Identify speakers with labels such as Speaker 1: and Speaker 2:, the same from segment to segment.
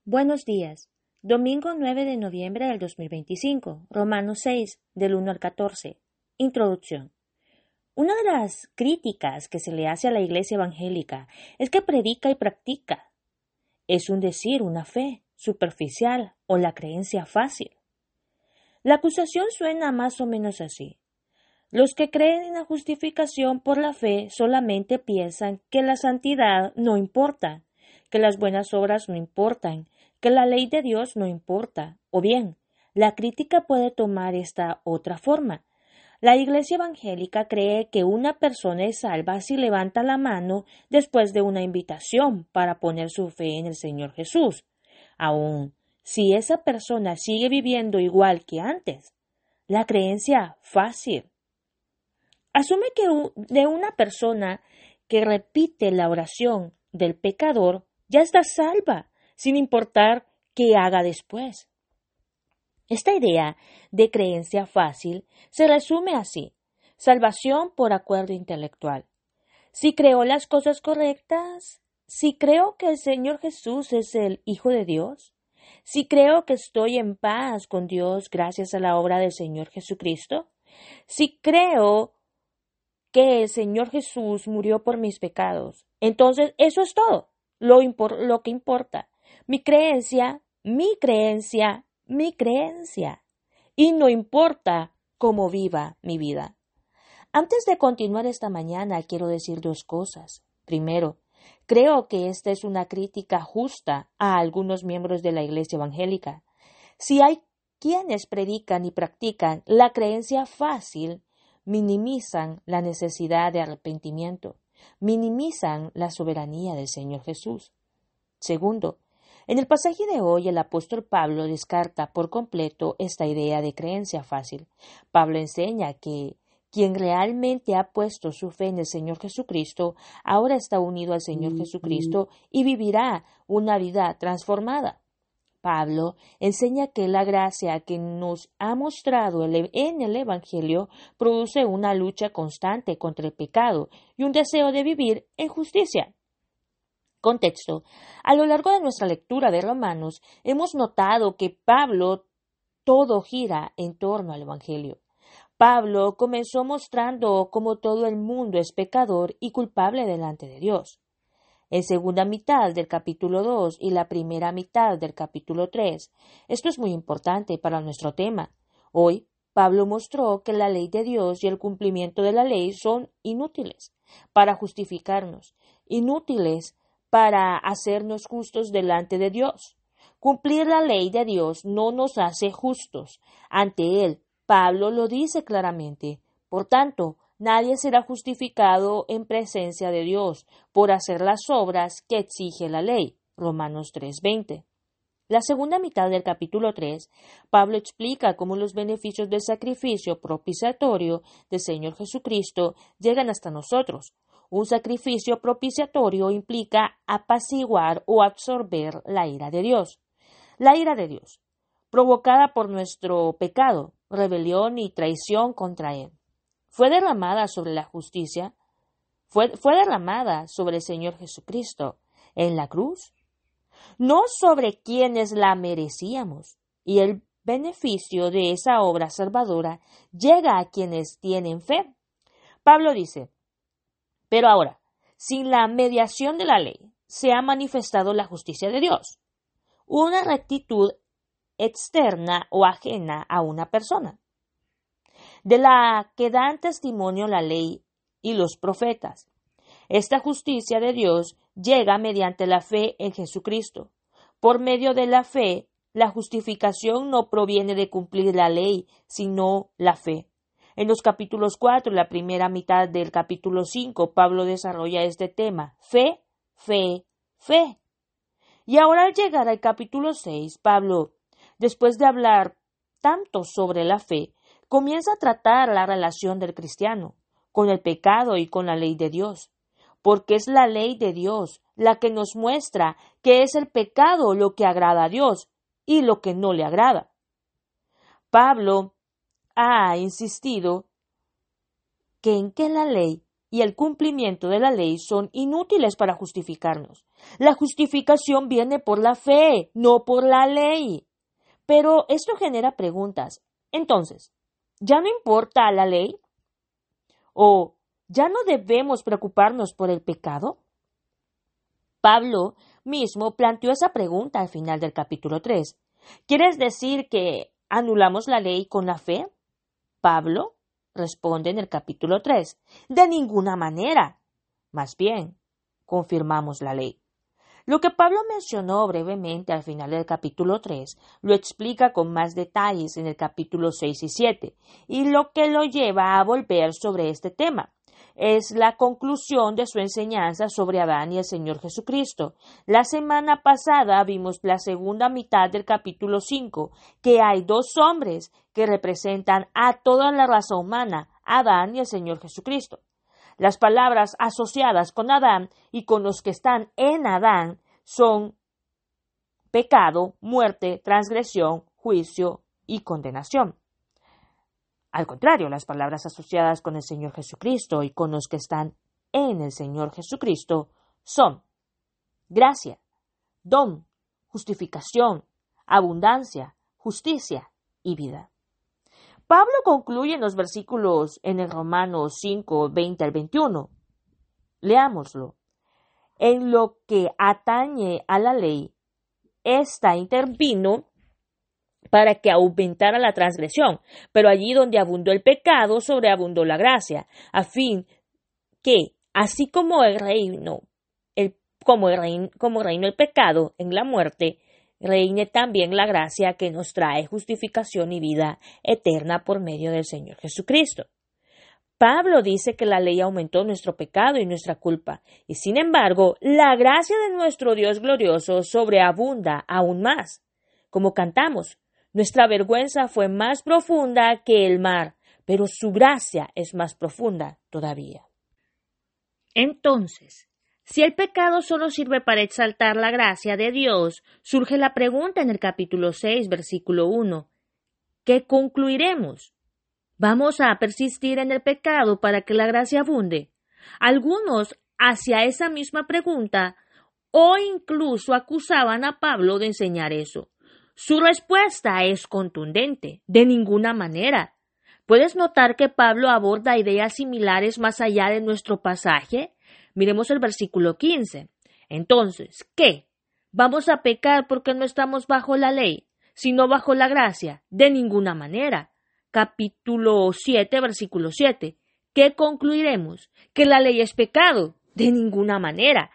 Speaker 1: Buenos días. Domingo 9 de noviembre del 2025. Romanos 6, del 1 al 14. Introducción. Una de las críticas que se le hace a la Iglesia evangélica es que predica y practica. Es un decir, una fe superficial o la creencia fácil. La acusación suena más o menos así. Los que creen en la justificación por la fe solamente piensan que la santidad no importa, que las buenas obras no importan, que la ley de Dios no importa. O bien, la crítica puede tomar esta otra forma. La Iglesia evangélica cree que una persona es salva si levanta la mano después de una invitación para poner su fe en el Señor Jesús, aun si esa persona sigue viviendo igual que antes. La creencia fácil asume que de una persona que repite la oración del pecador ya está salva, sin importar qué haga después. Esta idea de creencia fácil se resume así: salvación por acuerdo intelectual. Si creo las cosas correctas, si creo que el Señor Jesús es el Hijo de Dios, si creo que estoy en paz con Dios gracias a la obra del Señor Jesucristo, si creo que el Señor Jesús murió por mis pecados, entonces eso es todo, lo que importa. Mi creencia, y no importa cómo viva mi vida. Antes de continuar esta mañana, quiero decir dos cosas. Primero, creo que esta es una crítica justa a algunos miembros de la Iglesia evangélica. Si hay quienes predican y practican la creencia fácil, minimizan la necesidad de arrepentimiento, minimizan la soberanía del Señor Jesús. Segundo, en el pasaje de hoy el apóstol Pablo descarta por completo esta idea de creencia fácil. Pablo enseña que quien realmente ha puesto su fe en el Señor Jesucristo ahora está unido al Señor Jesucristo y vivirá una vida transformada. Pablo enseña que la gracia que nos ha mostrado en el Evangelio produce una lucha constante contra el pecado y un deseo de vivir en justicia. Contexto. A lo largo de nuestra lectura de Romanos, hemos notado que todo gira en torno al Evangelio. Pablo comenzó mostrando cómo todo el mundo es pecador y culpable delante de Dios. En segunda mitad del capítulo 2 y la primera mitad del capítulo 3, esto es muy importante para nuestro tema. Hoy, Pablo mostró que la ley de Dios y el cumplimiento de la ley son inútiles para justificarnos, inútiles para hacernos justos delante de Dios. Cumplir la ley de Dios no nos hace justos ante Él. Pablo lo dice claramente. Por tanto, nadie será justificado en presencia de Dios por hacer las obras que exige la ley. Romanos 3:20. La segunda mitad del capítulo 3, Pablo explica cómo los beneficios del sacrificio propiciatorio del Señor Jesucristo llegan hasta nosotros. Un sacrificio propiciatorio implica apaciguar o absorber la ira de Dios. La ira de Dios, provocada por nuestro pecado, rebelión y traición contra Él, fue derramada sobre la justicia, fue derramada sobre el Señor Jesucristo en la cruz, no sobre quienes la merecíamos, y el beneficio de esa obra salvadora llega a quienes tienen fe. Pablo dice: pero ahora, sin la mediación de la ley, se ha manifestado la justicia de Dios, una rectitud externa o ajena a una persona, de la que dan testimonio la ley y los profetas. Esta justicia de Dios llega mediante la fe en Jesucristo. Por medio de la fe, la justificación no proviene de cumplir la ley, sino la fe. En los capítulos 4 y la primera mitad del capítulo 5, Pablo desarrolla este tema: fe, fe, fe. Y ahora, al llegar al capítulo 6, Pablo, después de hablar tanto sobre la fe, comienza a tratar la relación del cristiano con el pecado y con la ley de Dios, porque es la ley de Dios la que nos muestra que es el pecado lo que agrada a Dios y lo que no le agrada. Pablo ha insistido en que la ley y el cumplimiento de la ley son inútiles para justificarnos. La justificación viene por la fe, no por la ley. Pero esto genera preguntas. Entonces, ¿ya no importa la ley? ¿O ya no debemos preocuparnos por el pecado? Pablo mismo planteó esa pregunta al final del capítulo 3. ¿Quieres decir que anulamos la ley con la fe? Pablo responde en el capítulo 3. De ninguna manera. Más bien, confirmamos la ley. Lo que Pablo mencionó brevemente al final del capítulo 3 lo explica con más detalles en el capítulo 6 y 7, y lo que lo lleva a volver sobre este tema es la conclusión de su enseñanza sobre Adán y el Señor Jesucristo. La semana pasada vimos la segunda mitad del capítulo 5, que hay dos hombres que representan a toda la raza humana, Adán y el Señor Jesucristo. Las palabras asociadas con Adán y con los que están en Adán son pecado, muerte, transgresión, juicio y condenación. Al contrario, las palabras asociadas con el Señor Jesucristo y con los que están en el Señor Jesucristo son gracia, don, justificación, abundancia, justicia y vida. Pablo concluye en los versículos en el Romanos 5, 20 al 21. Leámoslo. En lo que atañe a la ley, ésta intervino para que aumentara la transgresión, pero allí donde abundó el pecado, sobreabundó la gracia, a fin que, así como reinó el pecado en la muerte, reine también la gracia que nos trae justificación y vida eterna por medio del Señor Jesucristo. Pablo dice que la ley aumentó nuestro pecado y nuestra culpa, y sin embargo, la gracia de nuestro Dios glorioso sobreabunda aún más. Como cantamos, nuestra vergüenza fue más profunda que el mar, pero su gracia es más profunda todavía. Entonces, si el pecado solo sirve para exaltar la gracia de Dios, surge la pregunta en el capítulo 6, versículo 1. ¿Qué concluiremos? ¿Vamos a persistir en el pecado para que la gracia abunde? Algunos, hacia esa misma pregunta, o incluso acusaban a Pablo de enseñar eso. Su respuesta es contundente. De ninguna manera. ¿Puedes notar que Pablo aborda ideas similares más allá de nuestro pasaje? Miremos el versículo 15. Entonces, ¿qué? ¿Vamos a pecar porque no estamos bajo la ley, sino bajo la gracia? De ninguna manera. Capítulo 7, versículo 7. ¿Qué concluiremos? ¿Que la ley es pecado? De ninguna manera.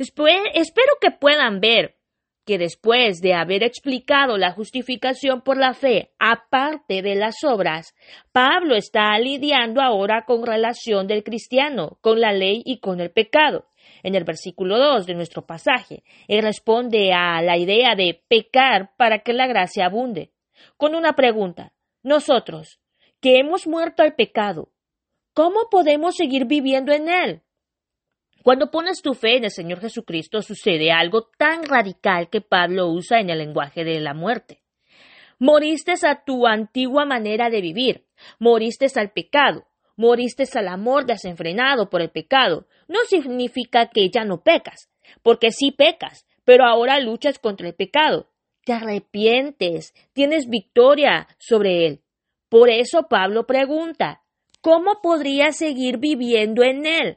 Speaker 1: Espero que puedan ver que después de haber explicado la justificación por la fe, aparte de las obras, Pablo está lidiando ahora con relación del cristiano, con la ley y con el pecado. En el versículo 2 de nuestro pasaje, él responde a la idea de pecar para que la gracia abunde, con una pregunta. Nosotros, que hemos muerto al pecado, ¿cómo podemos seguir viviendo en él? Cuando pones tu fe en el Señor Jesucristo, sucede algo tan radical que Pablo usa en el lenguaje de la muerte. Moriste a tu antigua manera de vivir, moriste al pecado, moriste al amor desenfrenado por el pecado. No significa que ya no pecas, porque sí pecas, pero ahora luchas contra el pecado. Te arrepientes, tienes victoria sobre él. Por eso Pablo pregunta, ¿cómo podrías seguir viviendo en él?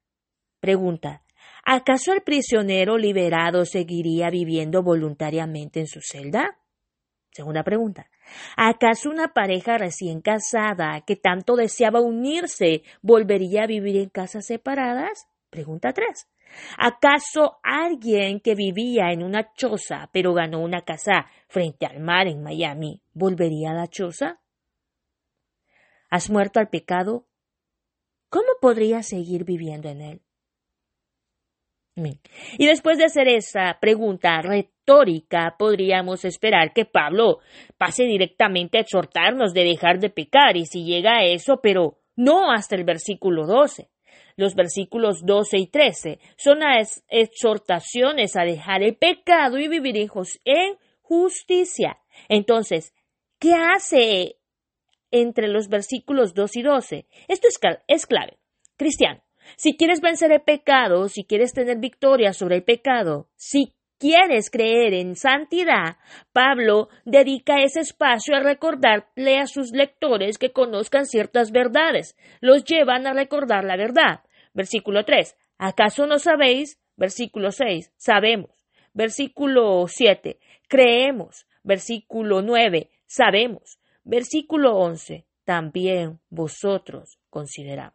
Speaker 1: Pregunta, ¿acaso el prisionero liberado seguiría viviendo voluntariamente en su celda? Segunda pregunta, ¿acaso una pareja recién casada que tanto deseaba unirse volvería a vivir en casas separadas? Pregunta 3. ¿Acaso alguien que vivía en una choza pero ganó una casa frente al mar en Miami volvería a la choza? ¿Has muerto al pecado? ¿Cómo podrías seguir viviendo en él? Y después de hacer esa pregunta retórica, podríamos esperar que Pablo pase directamente a exhortarnos de dejar de pecar, y si llega a eso, pero no hasta el versículo 12. Los versículos 12 y 13 son exhortaciones a dejar el pecado y vivir en justicia. Entonces, ¿qué hace entre los versículos 2 y 12? Esto es clave. Cristiano, Si quieres vencer el pecado, si quieres tener victoria sobre el pecado, si quieres creer en santidad, Pablo dedica ese espacio a recordarle a sus lectores que conozcan ciertas verdades. Los llevan a recordar la verdad. Versículo 3. ¿Acaso no sabéis? Versículo 6. Sabemos. Versículo 7. Creemos. Versículo 9. Sabemos. Versículo 11. También vosotros consideramos.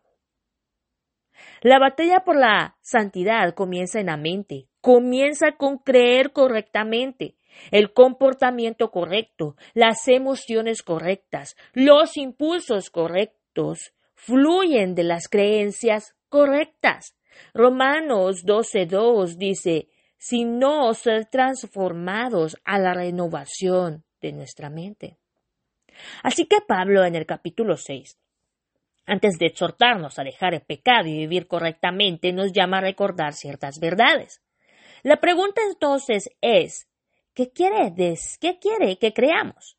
Speaker 1: La batalla por la santidad comienza en la mente, comienza con creer correctamente, el comportamiento correcto, las emociones correctas, los impulsos correctos fluyen de las creencias correctas. Romanos 12:2 dice, sino ser transformados a la renovación de nuestra mente. Así que Pablo en el capítulo 6, antes de exhortarnos a dejar el pecado y vivir correctamente, nos llama a recordar ciertas verdades. La pregunta entonces es, ¿qué quiere que creamos?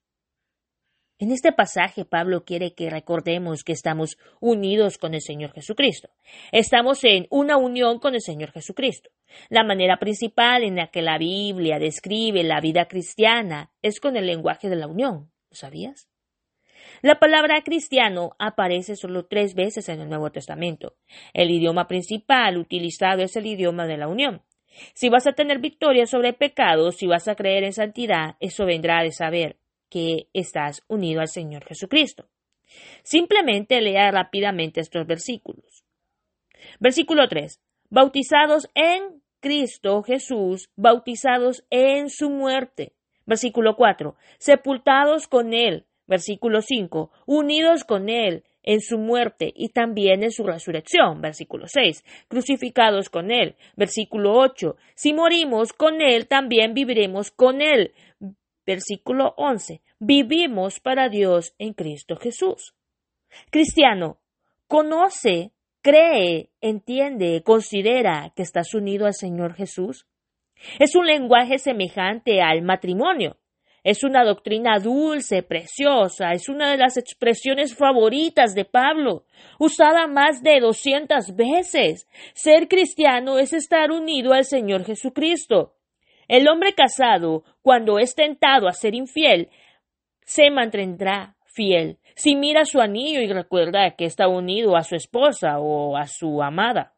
Speaker 1: En este pasaje, Pablo quiere que recordemos que estamos unidos con el Señor Jesucristo. Estamos en una unión con el Señor Jesucristo. La manera principal en la que la Biblia describe la vida cristiana es con el lenguaje de la unión. ¿Lo sabías? La palabra cristiano aparece solo 3 veces en el Nuevo Testamento. El idioma principal utilizado es el idioma de la unión. Si vas a tener victoria sobre el pecado, si vas a creer en santidad, eso vendrá de saber que estás unido al Señor Jesucristo. Simplemente lea rápidamente estos versículos. Versículo 3. Bautizados en Cristo Jesús, bautizados en su muerte. Versículo 4. Sepultados con Él. Versículo 5. Unidos con Él en su muerte y también en su resurrección. Versículo 6. Crucificados con Él. Versículo 8. Si morimos con Él, también viviremos con Él. Versículo 11. Vivimos para Dios en Cristo Jesús. Cristiano, conoce, cree, entiende, considera que estás unido al Señor Jesús. Es un lenguaje semejante al matrimonio. Es una doctrina dulce, preciosa, es una de las expresiones favoritas de Pablo, usada más de 200 veces. Ser cristiano es estar unido al Señor Jesucristo. El hombre casado, cuando es tentado a ser infiel, se mantendrá fiel. Si mira su anillo y recuerda que está unido a su esposa o a su amada.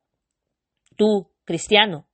Speaker 1: Tú, cristiano,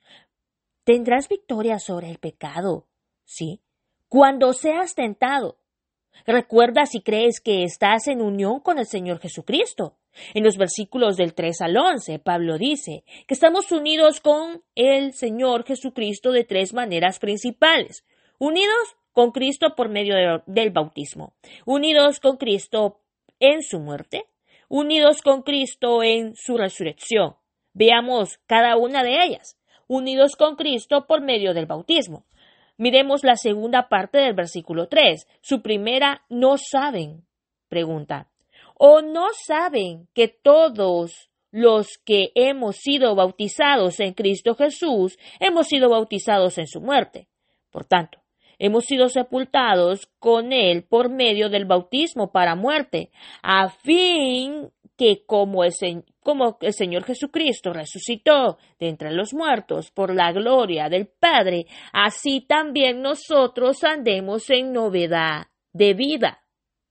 Speaker 1: tendrás victoria sobre el pecado, ¿sí? Cuando seas tentado, recuerda si crees que estás en unión con el Señor Jesucristo. En los versículos del 3 al 11, Pablo dice que estamos unidos con el Señor Jesucristo de 3 maneras principales. Unidos con Cristo por medio del bautismo. Unidos con Cristo en su muerte. Unidos con Cristo en su resurrección. Veamos cada una de ellas. Unidos con Cristo por medio del bautismo. Miremos la segunda parte del versículo 3. Su primera, no saben, pregunta. ¿O no saben que todos los que hemos sido bautizados en Cristo Jesús, hemos sido bautizados en su muerte? Por tanto, hemos sido sepultados con Él por medio del bautismo para muerte, a fin que como el Señor Jesucristo resucitó de entre los muertos por la gloria del Padre, así también nosotros andemos en novedad de vida.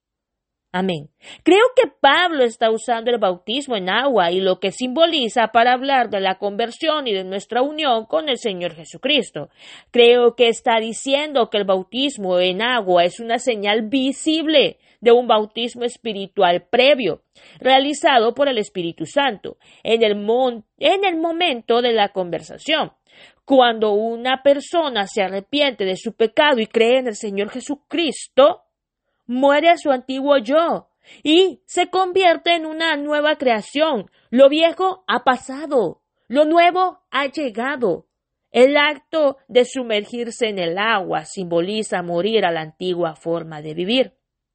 Speaker 1: Amén. Creo que Pablo está usando el bautismo en agua y lo que simboliza para hablar de la conversión y de nuestra unión con el Señor Jesucristo. Creo que está diciendo que el bautismo en agua es una señal visible de un bautismo espiritual previo, realizado por el Espíritu Santo, en el momento de la conversación. Cuando una persona se arrepiente de su pecado y cree en el Señor Jesucristo, muere a su antiguo yo y se convierte en una nueva creación. Lo viejo ha pasado, lo nuevo ha llegado. El acto de sumergirse en el agua simboliza morir a la antigua forma de vivir.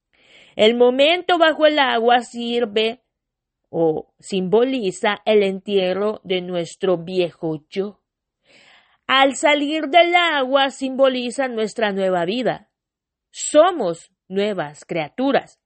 Speaker 1: El momento bajo el agua sirve o simboliza el entierro de nuestro viejo yo. Al salir del agua simboliza nuestra nueva vida. Somos nuevas criaturas.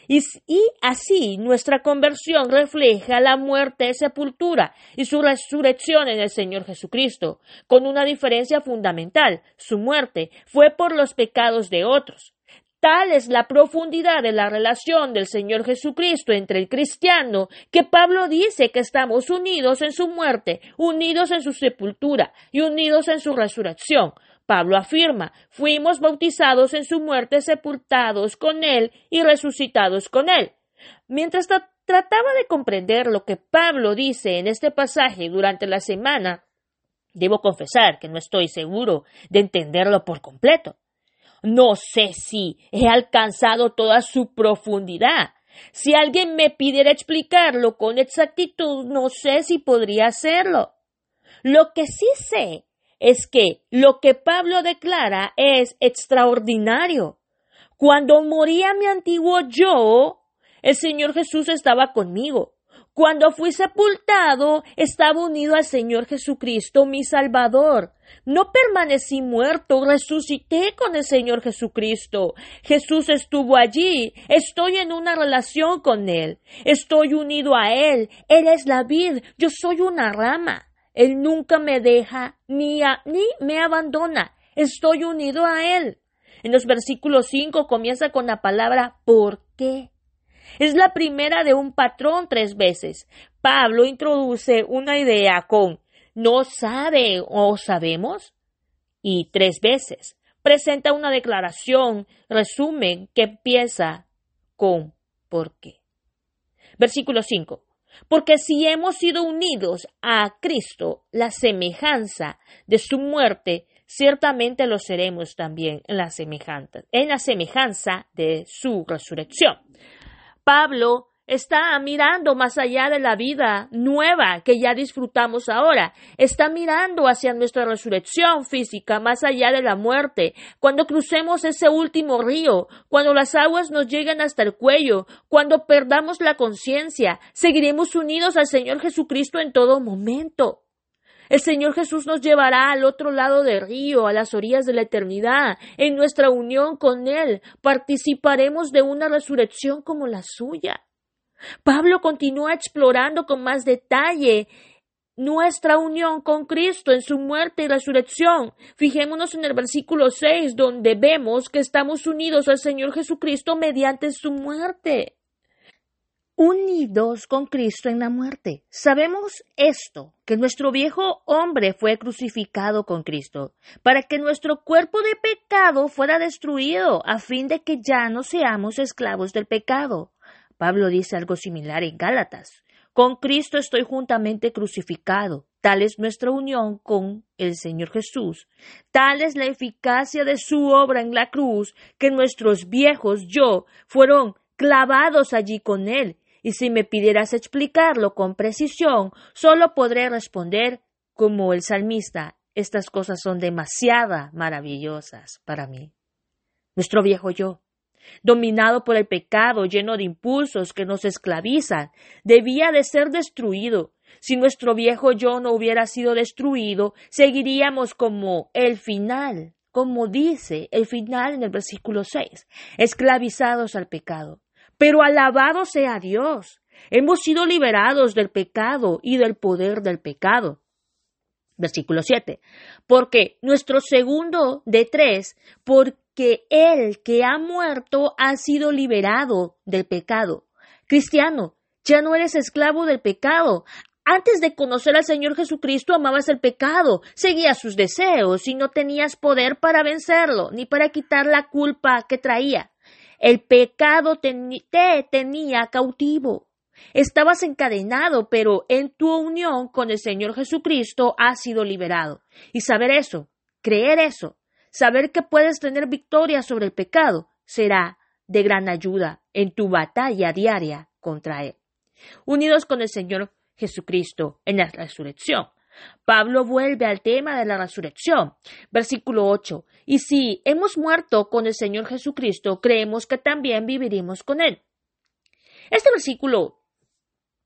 Speaker 1: Y así nuestra conversión refleja la muerte, sepultura y su resurrección en el Señor Jesucristo, con una diferencia fundamental. Su muerte fue por los pecados de otros. Tal es la profundidad de la relación del Señor Jesucristo entre el cristiano que Pablo dice que estamos unidos en su muerte, unidos en su sepultura y unidos en su resurrección. Pablo afirma, fuimos bautizados en su muerte, sepultados con él y resucitados con él. Mientras trataba de comprender lo que Pablo dice en este pasaje durante la semana, debo confesar que no estoy seguro de entenderlo por completo. No sé si he alcanzado toda su profundidad. Si alguien me pidiera explicarlo con exactitud, no sé si podría hacerlo. Lo que sí sé es que lo que Pablo declara es extraordinario. Cuando moría mi antiguo yo, el Señor Jesús estaba conmigo. Cuando fui sepultado, estaba unido al Señor Jesucristo, mi Salvador. No permanecí muerto, resucité con el Señor Jesucristo. Jesús estuvo allí. Estoy en una relación con Él. Estoy unido a Él. Él es la vid. Yo soy una rama. Él nunca me deja ni me abandona. Estoy unido a Él. En los versículos 5 comienza con la palabra ¿por qué? Es la primera de un patrón 3 veces. Pablo introduce una idea con ¿no sabe o sabemos? Y 3 veces. Presenta una declaración, resumen, que empieza con ¿por qué? Versículo 5. Porque si hemos sido unidos a Cristo, la semejanza de su muerte, ciertamente lo seremos también en la semejanza de su resurrección. Pablo está mirando más allá de la vida nueva que ya disfrutamos ahora. Está mirando hacia nuestra resurrección física, más allá de la muerte. Cuando crucemos ese último río, cuando las aguas nos lleguen hasta el cuello, cuando perdamos la conciencia, seguiremos unidos al Señor Jesucristo en todo momento. El Señor Jesús nos llevará al otro lado del río, a las orillas de la eternidad. En nuestra unión con Él, participaremos de una resurrección como la suya. Pablo continúa explorando con más detalle nuestra unión con Cristo en su muerte y resurrección. Fijémonos en el versículo 6, donde vemos que estamos unidos al Señor Jesucristo mediante su muerte. Unidos con Cristo en la muerte. Sabemos esto, que nuestro viejo hombre fue crucificado con Cristo, para que nuestro cuerpo de pecado fuera destruido, a fin de que ya no seamos esclavos del pecado. Pablo dice algo similar en Gálatas. Con Cristo estoy juntamente crucificado. Tal es nuestra unión con el Señor Jesús. Tal es la eficacia de su obra en la cruz, que nuestros viejos yo fueron clavados allí con Él. Y si me pidieras explicarlo con precisión, solo podré responder como el salmista, estas cosas son demasiado maravillosas para mí. Nuestro viejo yo, dominado por el pecado, lleno de impulsos que nos esclavizan, debía de ser destruido. Si nuestro viejo yo no hubiera sido destruido, seguiríamos como el final, como dice el final en el versículo 6, esclavizados al pecado. Pero alabado sea Dios. Hemos sido liberados del pecado y del poder del pecado. Versículo 7. Porque nuestro segundo de 3, porque el que ha muerto ha sido liberado del pecado. Cristiano, ya no eres esclavo del pecado. Antes de conocer al Señor Jesucristo amabas el pecado, seguías sus deseos y no tenías poder para vencerlo, ni para quitar la culpa que traía. El pecado te tenía cautivo. Estabas encadenado, pero en tu unión con el Señor Jesucristo has sido liberado. Y saber eso, creer eso, saber que puedes tener victoria sobre el pecado, será de gran ayuda en tu batalla diaria contra él. Unidos con el Señor Jesucristo en la resurrección. Pablo vuelve al tema de la resurrección. Versículo 8. Y si hemos muerto con el Señor Jesucristo, creemos que también viviremos con Él. Este versículo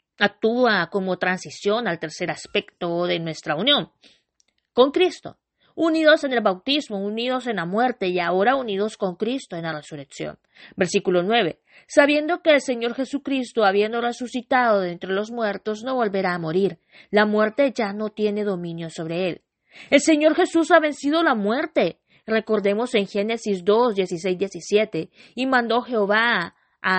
Speaker 1: actúa como transición al tercer aspecto de nuestra unión con Cristo. unidos en el bautismo, unidos en la muerte y ahora unidos con Cristo en la resurrección. Versículo 9. Sabiendo que el Señor Jesucristo, habiendo resucitado de entre los muertos, no volverá a morir. La muerte ya no tiene dominio sobre él. El Señor Jesús ha vencido la muerte. Recordemos en Génesis 2, 16, 17, y mandó Jehová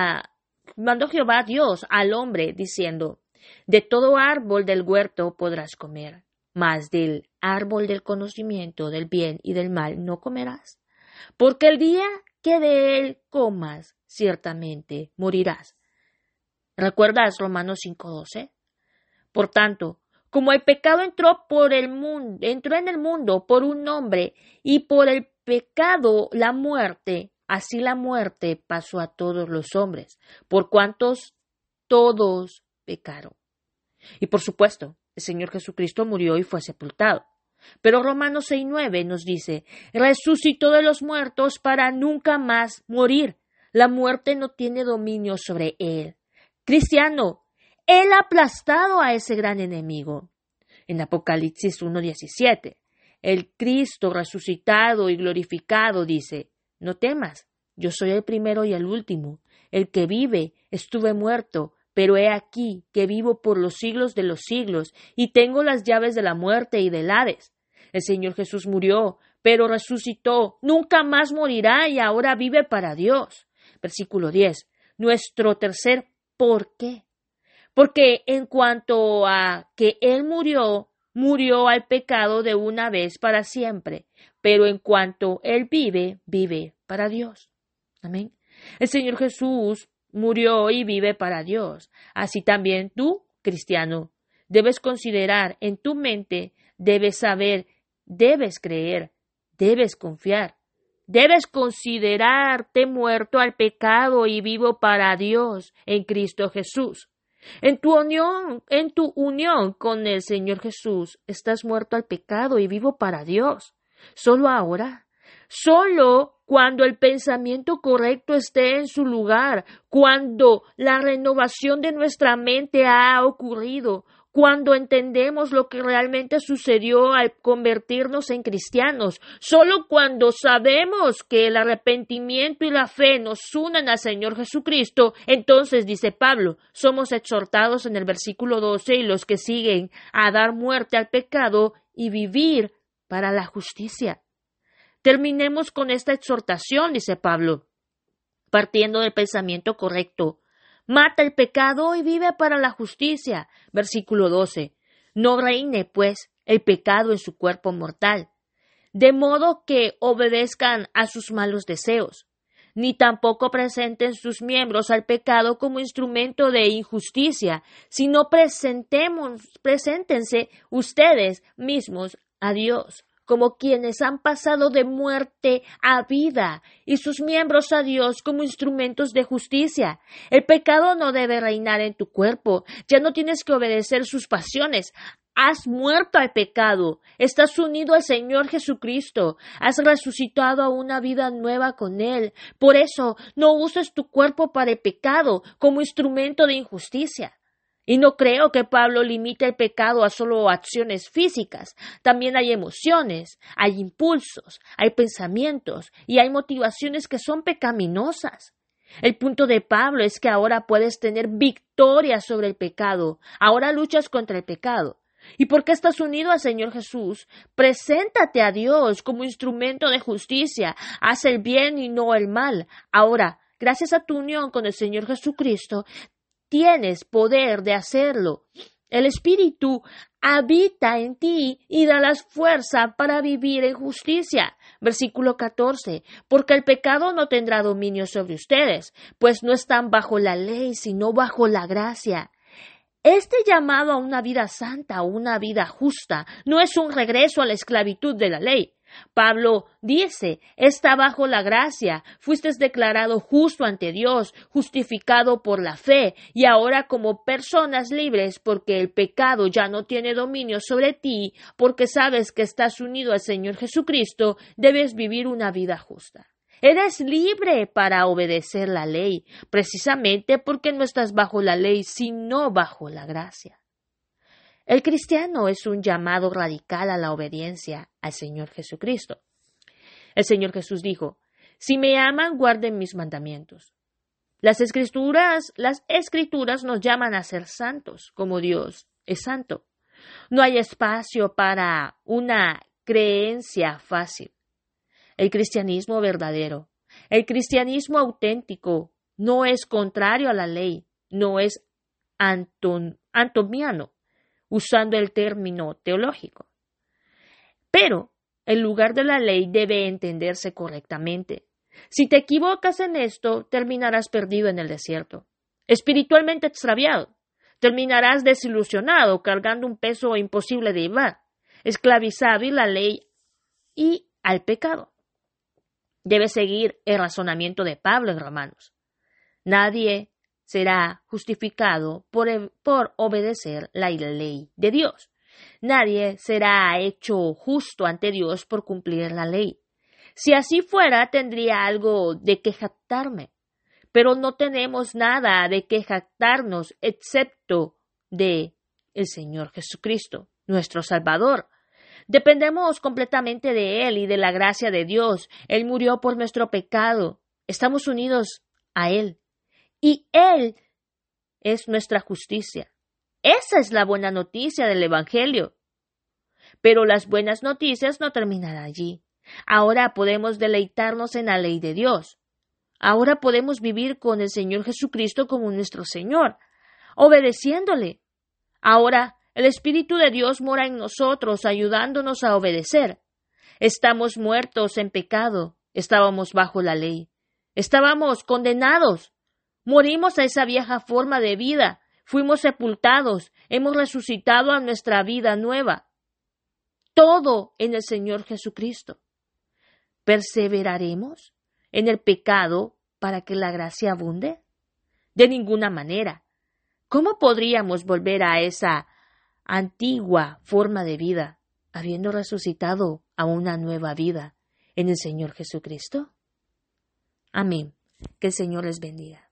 Speaker 1: Dios al hombre, diciendo, de todo árbol del huerto podrás comer, mas del árbol del conocimiento del bien y del mal no comerás, porque el día que de él comas, ciertamente morirás. ¿Recuerdas Romanos 5:12? Por tanto, como el pecado entró en el mundo por un hombre, y por el pecado la muerte, así la muerte pasó a todos los hombres, por cuantos todos pecaron. Y por supuesto, el Señor Jesucristo murió y fue sepultado. Pero Romanos 6:9 nos dice, resucitó de los muertos para nunca más morir. La muerte no tiene dominio sobre él. Cristiano, él ha aplastado a ese gran enemigo. En Apocalipsis 1:17, el Cristo resucitado y glorificado dice, no temas, yo soy el primero y el último, el que vive, estuve muerto, pero he aquí que vivo por los siglos de los siglos, y tengo las llaves de la muerte y del Hades. El Señor Jesús murió, pero resucitó, nunca más morirá y ahora vive para Dios. Versículo 10. Nuestro tercer ¿por qué? Porque en cuanto a que Él murió al pecado de una vez para siempre, pero en cuanto Él vive, vive para Dios. Amén. El Señor Jesús murió y vive para Dios. Así también tú, cristiano, debes considerar en tu mente, debes saber, debes creer, debes confiar, debes considerarte muerto al pecado y vivo para Dios en Cristo Jesús. En tu unión con el Señor Jesús, estás muerto al pecado y vivo para Dios. Solo ahora, solo cuando el pensamiento correcto esté en su lugar, cuando la renovación de nuestra mente ha ocurrido, cuando entendemos lo que realmente sucedió al convertirnos en cristianos, solo cuando sabemos que el arrepentimiento y la fe nos unen al Señor Jesucristo, entonces, dice Pablo, somos exhortados en el versículo 12 y los que siguen a dar muerte al pecado y vivir para la justicia. Terminemos con esta exhortación, dice Pablo, partiendo del pensamiento correcto. Mata el pecado y vive para la justicia. Versículo 12. No reine, pues, el pecado en su cuerpo mortal, de modo que obedezcan a sus malos deseos, ni tampoco presenten sus miembros al pecado como instrumento de injusticia, sino preséntense ustedes mismos a Dios, como quienes han pasado de muerte a vida, y sus miembros a Dios como instrumentos de justicia. El pecado no debe reinar en tu cuerpo, ya no tienes que obedecer sus pasiones. Has muerto al pecado, estás unido al Señor Jesucristo, has resucitado a una vida nueva con Él. Por eso, no uses tu cuerpo para el pecado como instrumento de injusticia. Y no creo que Pablo limite el pecado a solo acciones físicas. También hay emociones, hay impulsos, hay pensamientos y hay motivaciones que son pecaminosas. El punto de Pablo es que ahora puedes tener victoria sobre el pecado. Ahora luchas contra el pecado. ¿Y por qué estás unido al Señor Jesús? Preséntate a Dios como instrumento de justicia. Haz el bien y no el mal. Ahora, gracias a tu unión con el Señor Jesucristo, tienes poder de hacerlo. El Espíritu habita en ti y da las fuerzas para vivir en justicia. Versículo 14. Porque el pecado no tendrá dominio sobre ustedes, pues no están bajo la ley, sino bajo la gracia. Este llamado a una vida santa, a una vida justa, no es un regreso a la esclavitud de la ley. Pablo dice, está bajo la gracia, fuiste declarado justo ante Dios, justificado por la fe, y ahora como personas libres, porque el pecado ya no tiene dominio sobre ti, porque sabes que estás unido al Señor Jesucristo, debes vivir una vida justa. Eres libre para obedecer la ley, precisamente porque no estás bajo la ley, sino bajo la gracia. El cristiano es un llamado radical a la obediencia al Señor Jesucristo. El Señor Jesús dijo, si me aman, guarden mis mandamientos. Las escrituras nos llaman a ser santos, como Dios es santo. No hay espacio para una creencia fácil. El cristianismo verdadero, el cristianismo auténtico, no es contrario a la ley, no es antomiano, usando el término teológico. Pero el lugar de la ley debe entenderse correctamente. Si te equivocas en esto, terminarás perdido en el desierto, espiritualmente extraviado. Terminarás desilusionado, cargando un peso imposible de llevar, esclavizado a la ley y al pecado. Debes seguir el razonamiento de Pablo en Romanos. Nadie será justificado por obedecer la ley de Dios. Nadie será hecho justo ante Dios por cumplir la ley. Si así fuera, tendría algo de que jactarme. Pero no tenemos nada de que jactarnos excepto de el Señor Jesucristo, nuestro Salvador. Dependemos completamente de Él y de la gracia de Dios. Él murió por nuestro pecado. Estamos unidos a Él. Y Él es nuestra justicia. Esa es la buena noticia del Evangelio. Pero las buenas noticias no terminan allí. Ahora podemos deleitarnos en la ley de Dios. Ahora podemos vivir con el Señor Jesucristo como nuestro Señor, obedeciéndole. Ahora el Espíritu de Dios mora en nosotros, ayudándonos a obedecer. Estamos muertos en pecado, estábamos bajo la ley, estábamos condenados. Morimos a esa vieja forma de vida, fuimos sepultados, hemos resucitado a nuestra vida nueva. Todo en el Señor Jesucristo. ¿Perseveraremos en el pecado para que la gracia abunde? De ninguna manera. ¿Cómo podríamos volver a esa antigua forma de vida, habiendo resucitado a una nueva vida en el Señor Jesucristo? Amén. Que el Señor les bendiga.